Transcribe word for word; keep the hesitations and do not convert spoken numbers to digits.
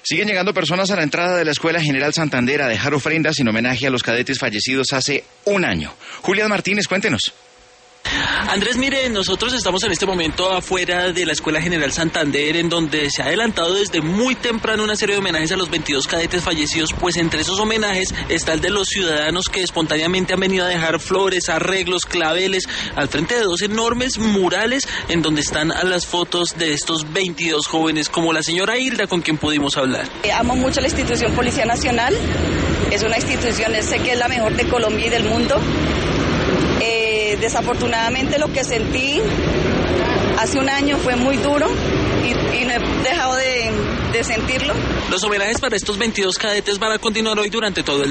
Siguen llegando personas a la entrada de la Escuela General Santander a dejar ofrendas en homenaje a los cadetes fallecidos hace un año. Julián Martínez, cuéntenos. Andrés, mire, nosotros estamos en este momento afuera de la Escuela General Santander, en donde se ha adelantado desde muy temprano una serie de homenajes a los veintidós cadetes fallecidos, pues entre esos homenajes está el de los ciudadanos que espontáneamente han venido a dejar flores, arreglos, claveles, al frente de dos enormes murales en donde están las fotos de estos veintidós jóvenes, como la señora Hilda, con quien pudimos hablar. Amo mucho la institución Policía Nacional, es una institución, sé que es la mejor de Colombia y del mundo. Eh, desafortunadamente lo que sentí hace un año fue muy duro y, y no he dejado de, de sentirlo. Los homenajes para estos veintidós cadetes van a continuar hoy durante todo el